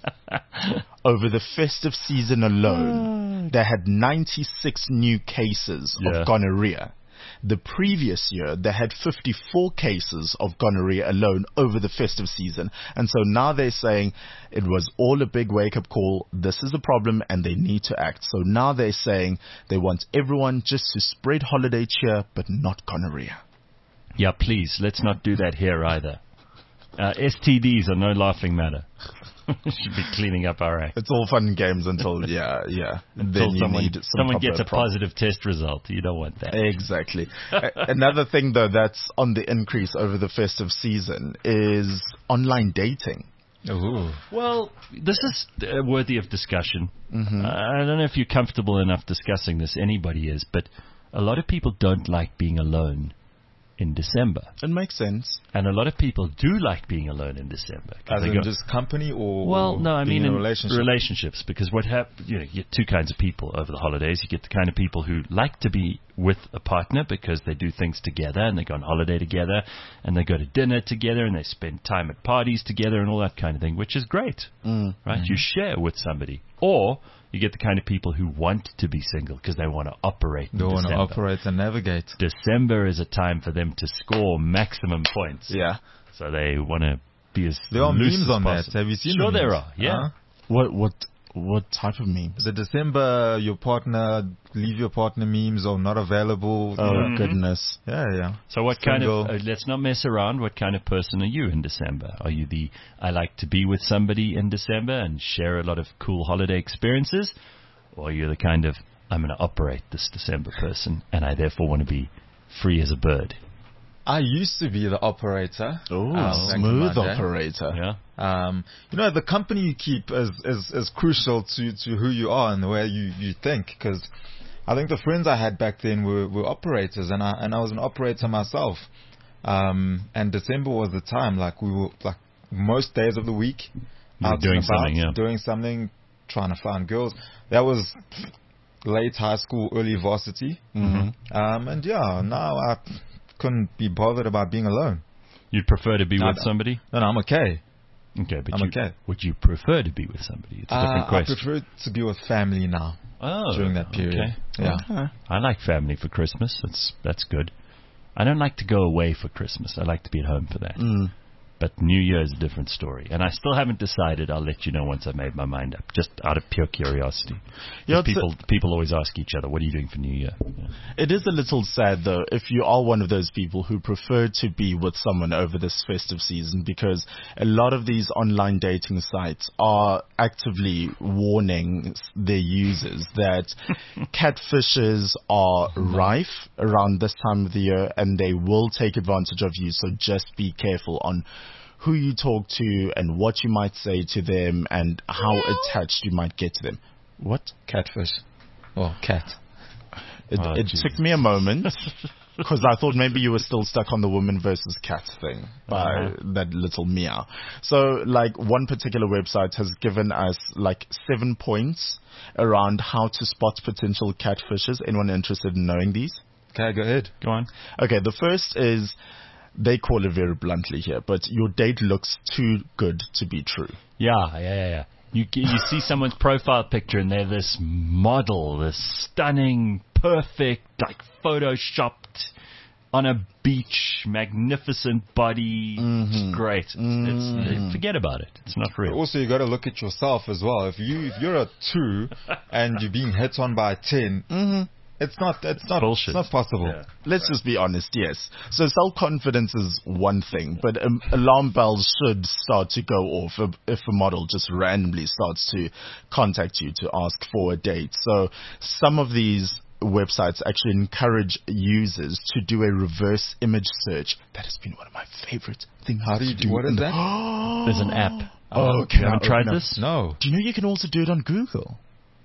over the festive season alone, they had 96 new cases of gonorrhea. The previous year, they had 54 cases of gonorrhea alone over the festive season. And so now they're saying it was all a big wake-up call. This is a problem and they need to act. So now they're saying they want everyone just to spread holiday cheer, but not gonorrhea. Yeah, please, let's not do that here either. STDs are no laughing matter. Should be cleaning up our act. It's all fun and games until, until someone gets a positive test result. You don't want that. Exactly. Another thing, though, that's on the increase over the festive season is online dating. Ooh. Well, this is worthy of discussion. I don't know if you're comfortable enough discussing this. Anybody is. But a lot of people don't like being alone in December. It makes sense. And a lot of people do like being alone in December. As in just company or well, no, I mean in relationships. Because what happens, you get two kinds of people over the holidays. You get the kind of people who like to be with a partner because they do things together and they go on holiday together and they go to dinner together and they spend time at parties together and all that kind of thing, which is great, right? You share with somebody. Or you get the kind of people who want to be single because they want to operate in December. They want to operate and navigate. December is a time for them to score maximum points. Yeah. So they want to be as there are loose memes as on possible. that. Have you seen Sure the memes? there are, yeah. What type of memes? The December, your partner, leave your partner memes or not available. Oh, goodness. Yeah. So what single. Kind of, let's not mess around. What kind of person are you in December? Are you the, I like to be with somebody in December and share a lot of cool holiday experiences? Or are you the kind of, I'm going to operate this December person and I therefore want to be free as a bird? I used to be the operator. Oh, smooth operator. Yeah. The company you keep is crucial to who you are and the way you think. Because I think the friends I had back then were operators, and I was an operator myself. And December was the time, like we were like most days of the week out doing something, doing something, trying to find girls. That was late high school, early varsity. And now I couldn't be bothered about being alone. You'd prefer to be with somebody? No, I'm okay. Okay, but would you prefer to be with somebody? It's a different question. I prefer to be with family now. Oh, during that period. Okay. Yeah. I like family for Christmas. That's good. I don't like to go away for Christmas. I like to be at home for that. But New Year is a different story. And I still haven't decided. I'll let you know once I've made my mind up, just out of pure curiosity. People always ask each other, what are you doing for New Year? Yeah. It is a little sad, though, if you are one of those people who prefer to be with someone over this festive season, because a lot of these online dating sites are actively warning their users that catfishes are rife around this time of the year, and they will take advantage of you. So just be careful on who you talk to and what you might say to them and how attached you might get to them. What? Catfish. Well, cat. It took me a moment because I thought maybe you were still stuck on the woman versus cat thing by that little meow. So, like, one particular website has given us, like, 7 points around how to spot potential catfishes. Anyone interested in knowing these? Okay, go ahead. Go on. Okay, the first is, they call it very bluntly here, but your date looks too good to be true. Yeah. You see someone's profile picture and they're this model, this stunning, perfect, like photoshopped on a beach, magnificent body. It's great. Forget about it. It's not real. But also, you got to look at yourself as well. If you're a 2 and you're being hit on by a 10. It's not bullshit. It's not possible. Yeah. Let's just be honest, yes. So self-confidence is one thing, but alarm bells should start to go off if a model just randomly starts to contact you to ask for a date. So some of these websites actually encourage users to do a reverse image search. That has been one of my favorite things. How do you do? What is that? There's an app. Okay. You haven't tried this? No. Do you know you can also do it on Google?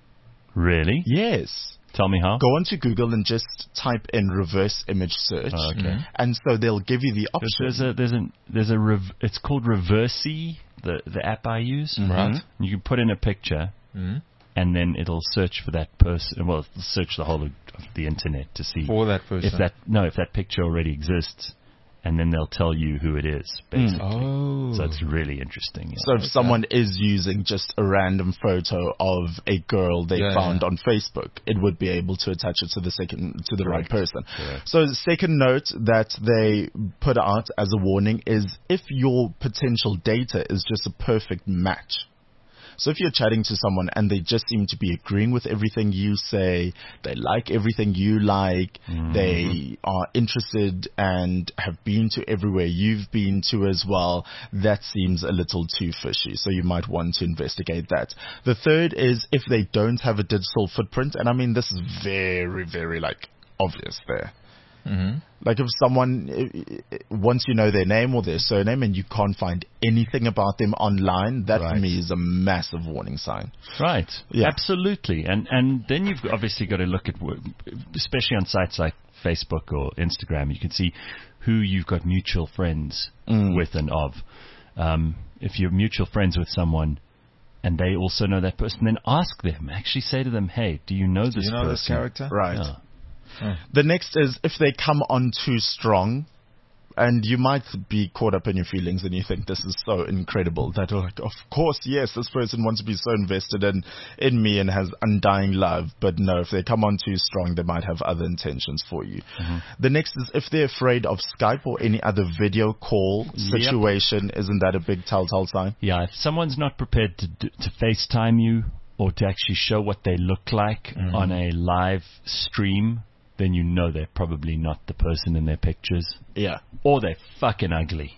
Really? Yes. Tell me how. Go onto Google and just type in reverse image search. And so they'll give you the option. It's called Reversey, the app I use. Right. You can put in a picture and then it'll search for that person. Well, it'll search the whole of the internet to see for that person. If that picture already exists. And then they'll tell you who it is, basically. So it's really interesting. So if someone is using just a random photo of a girl they found on Facebook, it would be able to attach it to the right person. Correct. So the second note that they put out as a warning is if your potential data is just a perfect match. So if you're chatting to someone and they just seem to be agreeing with everything you say, they like everything you like, they are interested and have been to everywhere you've been to as well, that seems a little too fishy. So you might want to investigate that. The third is if they don't have a digital footprint, and I mean this is very, very like obvious there. Like if someone, once you know their name or their surname and you can't find anything about them online, that for me is a massive warning sign. Right. Yeah. Absolutely. And then you've obviously got to look at, especially on sites like Facebook or Instagram, you can see who you've got mutual friends with and of. If you're mutual friends with someone and they also know that person, then ask them. Actually say to them, hey, do you know this person? Do you know this character? Right. Yeah. The next is if they come on too strong, and you might be caught up in your feelings and you think this is so incredible that like, of course, yes, this person wants to be so invested in me and has undying love. But no, if they come on too strong, they might have other intentions for you. The next is if they're afraid of Skype or any other video call situation. Isn't that a big telltale sign? Yeah, if someone's not prepared to FaceTime you or to actually show what they look like on a live stream, then you know they're probably not the person in their pictures. Yeah. Or they're fucking ugly.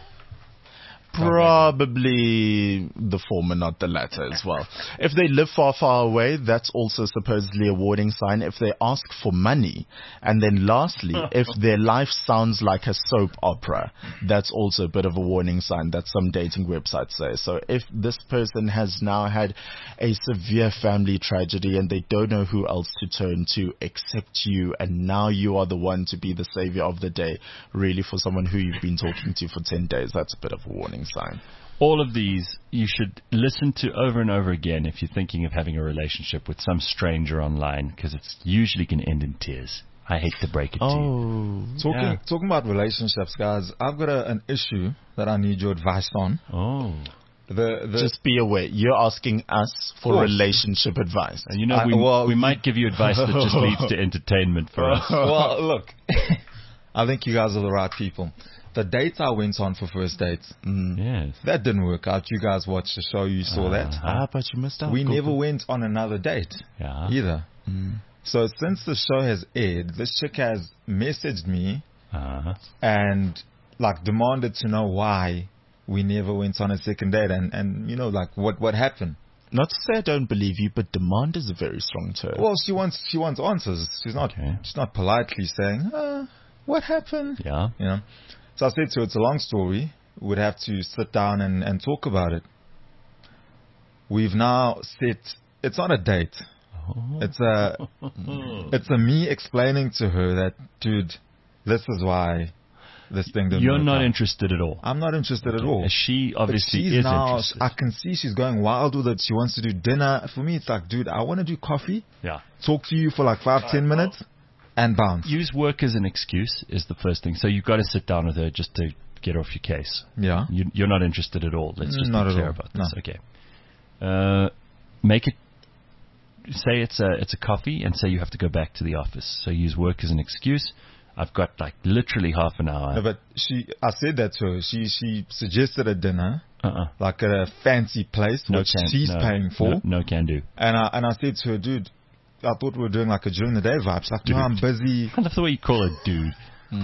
Probably the former, not the latter as well. If they live far, far away, that's also supposedly a warning sign. If they ask for money. And then lastly, if their life sounds like a soap opera, that's also a bit of a warning sign that some dating websites say. So if this person has now had a severe family tragedy and they don't know who else to turn to except you, and now you are the one to be the savior of the day, really for someone who you've been talking to for 10 days, that's a bit of a warning sign. All of these you should listen to over and over again if you're thinking of having a relationship with some stranger online, because it's usually going to end in tears. I hate to break it to you. Talking about relationships, guys, I've got an issue that I need your advice on. Just be aware, you're asking us for relationship advice. And you know, we might give you advice that just leads to entertainment for us. Well, look, I think you guys are the right people. The dates I went on for first dates, Yes. that didn't work out. You guys watched the show, you saw that. But you missed out. We never went on another date Yeah. either. So since the show has aired, this chick has messaged me and like demanded to know why we never went on a second date and you know, like what happened. Not to say I don't believe you, but demand is a very strong term. Well, she wants answers. She's not politely saying, what happened? Yeah. You know. So I said to her, it's a long story. We'd have to sit down and talk about it. We've now set, it's not a date. It's a me explaining to her that, dude, this is why this thing didn't You're work not out. interested at all. I'm not interested at all. She obviously But is now, interested. I can see she's going wild with it. She wants to do dinner. For me, it's like, dude, I want to do coffee, Yeah. talk to you for like 5-10 minutes, and bounce. Use work as an excuse is the first thing. So you've got to sit down with her just to get off your case. Yeah. You're not interested at all. Let's just Not be at clear all. about this. Okay. Make it. Say it's a coffee, and say you have to go back to the office. So use work as an excuse. I've got like literally half an hour. No, but I said that to her. She suggested a dinner, like at a fancy place, which she's paying for. No can do. And I said to her, dude, I thought we were doing like a during the day vibe. She's like, no, I'm busy. I love the way you call it, dude.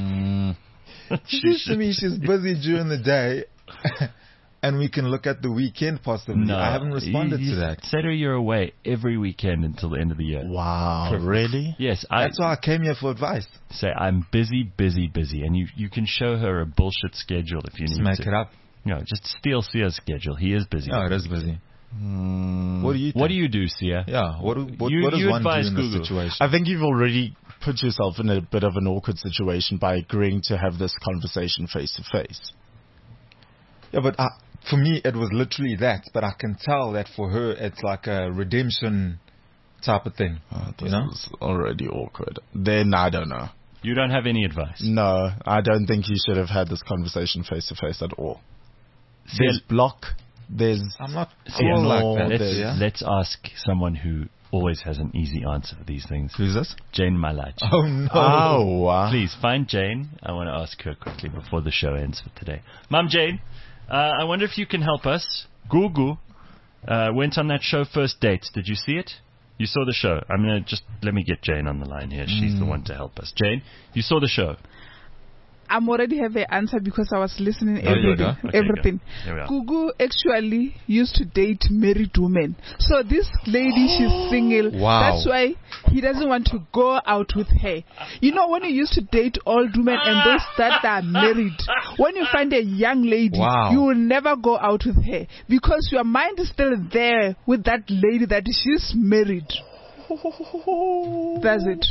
She says to me she's busy during the day, and we can look at the weekend possibly. No, I haven't responded to that. Say to her you're away every weekend until the end of the year. Wow, really? Yes. That's why I came here for advice. Say, I'm busy, and you can show her a bullshit schedule if you need Make to. it up. No, just steal Sia's schedule. He is busy. No, it is busy. What do you think? What do you do, Sia? Yeah, what does You one do advise in Google. this situation? I think you've already put yourself in a bit of an awkward situation by agreeing to have this conversation face to face. Yeah, but for me, it was literally that. But I can tell that for her, it's like a redemption type of thing. This is already awkward. Then I don't know. You don't have any advice? No, I don't think you should have had this conversation face to face at all. There's block. I'm not Sia, all like that. Let's ask someone who always has an easy answer for these things. Who's this? Jane Malach. Oh, no. Please, find Jane. I want to ask her quickly before the show ends for today. Mum Jane, I wonder if you can help us. Gugu went on that show First Dates. Did you see it? You saw the show. I'm going to let me get Jane on the line here. She's the one to help us. Jane, you saw the show. I'm already have the answer because I was listening There you everything. go. Okay, everything. Here we are. Gugu actually used to date married women. So this lady, she's single. Wow. That's why he doesn't want to go out with her. You know, when you used to date old women and those that are married, when you find a young lady, Wow. you will never go out with her because your mind is still there with that lady that she's married. That's it.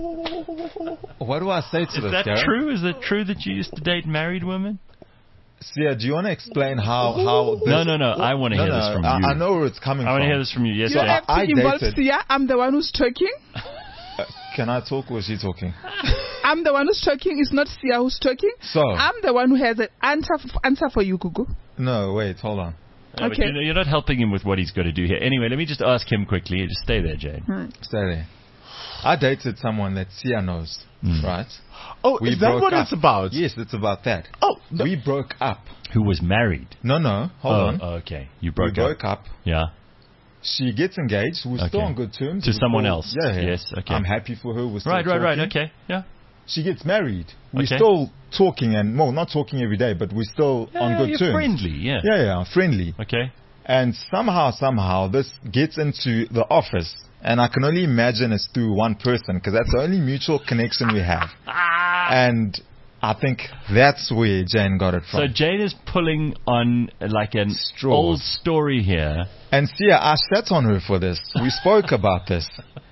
What do I say to this, Is that Gareth? true? Is it true that you used to date married women? Sia, do you want to explain how this... No. I want to hear this from you. I know where it's coming I from. want to hear this from you. Yes, You Jane. have to I involve dated- Sia. I'm the one who's talking. Can I talk or is she talking? I'm the one who's talking. It's not Sia who's talking. So... I'm the one who has an answer for you, Gugu. No, wait, hold on. No, but Okay. you're not helping him with what he's got to do here. Anyway, let me just ask him quickly. Just stay there, Jane. Stay there. I dated someone that Sia knows, right? Oh, We is that broke what up. it's about? Yes, it's about that. Oh, We broke up. Who was married? No, hold on. Oh, okay. You We broke broke up. Yeah. She gets engaged. We're still Okay. on good terms. To We're someone still- else. Yeah. Yes, okay. I'm happy for her. We're still Right. talking. Okay. Yeah. She gets married. We're Okay. still talking and, well, not talking every day, but we're still on good you're terms. friendly, yeah. Yeah, friendly. Okay. And somehow this gets into the office. And I can only imagine it's through one person because that's the only mutual connection we have. And I think that's where Jane got it from. So Jane is pulling on like an Straws. old story here. And Sia, I sat on her for this. We spoke about this.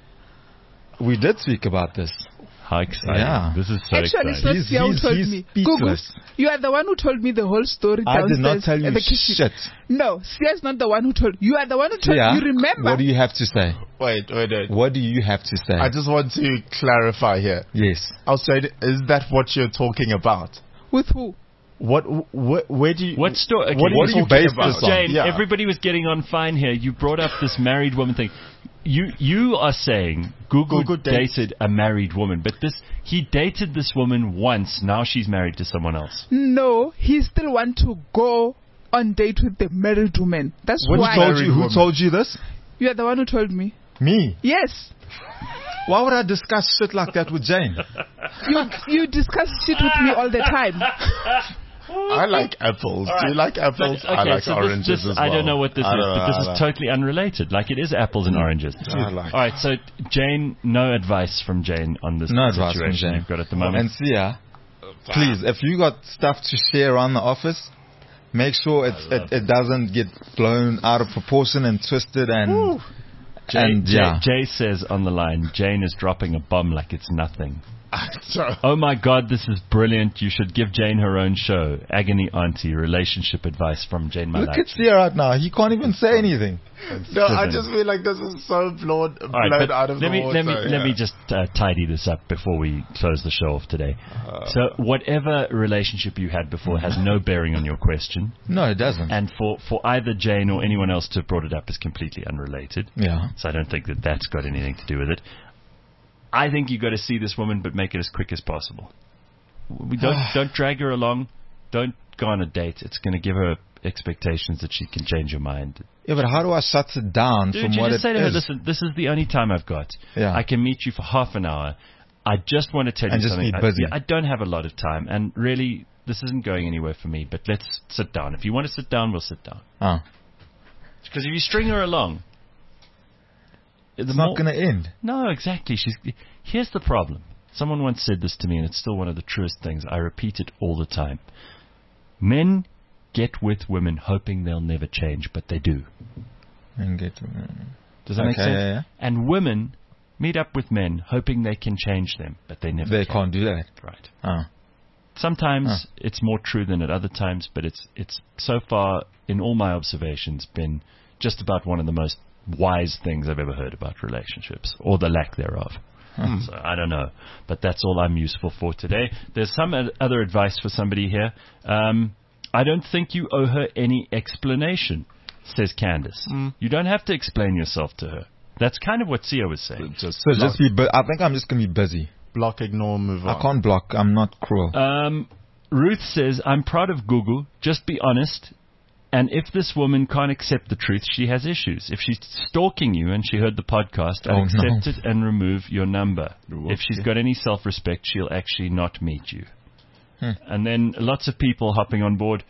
We did speak about this. How exciting. Yeah. This is so Actually, it's not exciting. Sia who told he's me. speechless. Gugu, you are the one who told me the whole story I downstairs did not tell you at the kitchen. shit. No, Sia is not the one who told you. Are the one who told Sia, you. Remember? what do you have to say? Wait. What do you have to say? I just want to clarify here. Yes. Outside, is that what you're talking about? With who? Where do you... What story? What are you base talking about? this on? Jane, Yeah. everybody was getting on fine here. You brought up this married woman thing. you are saying Google dated a married woman, but he dated this woman once. Now she's married to someone else. No, he still want to go on date with the married woman. That's why. Who told you this? You are the one who told me. Me? Yes. Why would I discuss shit like that with Jane? You discuss shit with me all the time. I like apples. Do you like apples? But, okay, I like so oranges as well. I don't know what this is, but this is totally unrelated. Like, it is apples and oranges. All right, so Jane, no advice from Jane on this situation you've got at the moment. And Sia, please, if you got stuff to share around the office, make sure it doesn't get blown out of proportion and twisted and... Jay says on the line, Jane is dropping a bomb like it's nothing. Oh my God, this is brilliant. You should give Jane her own show. Agony Auntie, relationship advice from Jane Malachi. Look at Sia right now. He can't even say anything. No, I just feel like this is so blown out of the water. Let me just tidy this up before we close the show off today. So whatever relationship you had before has no bearing on your question. No, it doesn't. And for either Jane or anyone else to have brought it up is completely unrelated. Yeah. So I don't think that's got anything to do with it. I think you got to see this woman, but make it as quick as possible. We don't drag her along. Don't go on a date. It's going to give her expectations that she can change her mind. Yeah, but how do I shut it down from what it is? Just say to her, listen, this is the only time I've got. Yeah. I can meet you for half an hour. I just want to tell you something. I don't have a lot of time, and really, this isn't going anywhere for me, but let's sit down. If you want to sit down, we'll sit down. Because if you string her along... It's not going to end. No, exactly. Here's the problem. Someone once said this to me, and it's still one of the truest things. I repeat it all the time. Men get with women hoping they'll never change, but they do. Does that make sense? Yeah. And women meet up with men hoping they can change them, but they never can. They can't do that. Right. Sometimes it's more true than at other times, but it's so far, in all my observations, been just about one of the most wise things I've ever heard about relationships, or the lack thereof. So I don't know, but that's all I'm useful for today. There's some other advice for somebody here. I don't think you owe her any explanation, says Candace. You don't have to explain yourself to her. That's kind of what Sia was saying. I think I'm just going to be busy. Block, ignore, move on. I can't block. I'm not cruel. Ruth says, I'm proud of Google. Just be honest. And if this woman can't accept the truth, she has issues. If she's stalking you and she heard the podcast, I'll accept it and remove your number. If she's got any self-respect, she'll actually not meet you. And then lots of people hopping on board.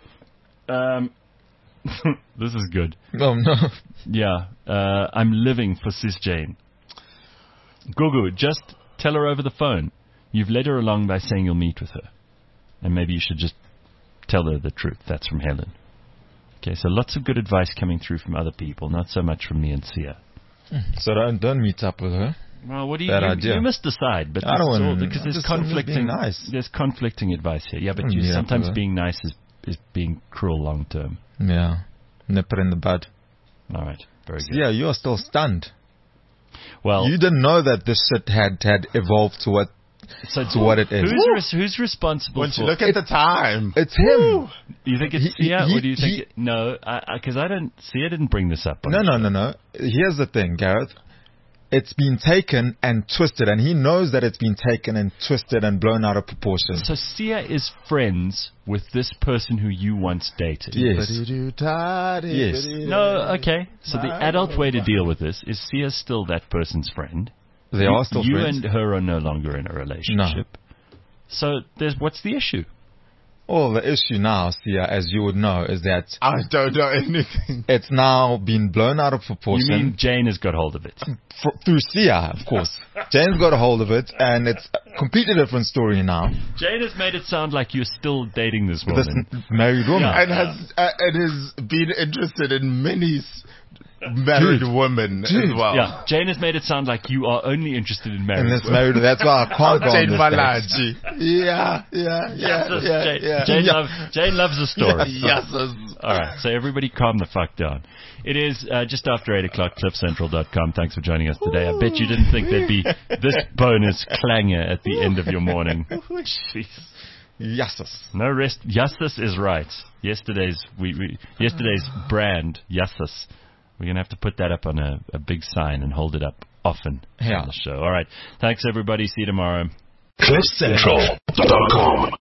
This is good. Oh, no. Yeah. I'm living for Sis Jane. Gugu, just tell her over the phone. You've led her along by saying you'll meet with her. And maybe you should just tell her the truth. That's from Helen. Okay, so lots of good advice coming through from other people, not so much from me and Sia. So don't meet up with her. Well, what do you must decide, but because there's conflicting. There's conflicting advice here. Yeah, but sometimes being nice is being cruel long term. Yeah, nip it in the bud. All right, very good. Yeah, you are still stunned. Well, you didn't know that this shit had evolved to what. To what it is. Who's responsible? Once you look at the time, it's him. You think it's Sia, or do you think no? Because Sia didn't bring this up. No. Here's the thing, Gareth. It's been taken and twisted, and he knows that it's been taken and twisted and blown out of proportion. So Sia is friends with this person who you once dated. Yes. Yes. No. Okay. So the adult way to deal with this is Sia's still that person's friend. They are still friends. You and her are no longer in a relationship. No. So what's the issue? Well, the issue now, Sia, as you would know, is that... I don't know anything. It's now been blown out of proportion. You mean Jane has got hold of it? Through Sia, of course. Jane's got a hold of it, and it's a completely different story now. Jane has made it sound like you're still dating this woman. This married woman. Yeah. And has been interested in many... married woman as well. Yeah, Jane has made it sound like you are only interested in married women. Married, that's why I can't go Jane Malachi. Jane loves a story. Yes. All right, so everybody calm the fuck down. It is just after 8 o'clock, cliffcentral.com. Thanks for joining us today. I bet you didn't think there'd be this bonus clanger at the end of your morning. Jeez. Yassus. No rest. Yassus is right. Yesterday's brand, Yassus. We're going to have to put that up on a big sign and hold it up often on the show. All right. Thanks, everybody. See you tomorrow. CliffCentral.com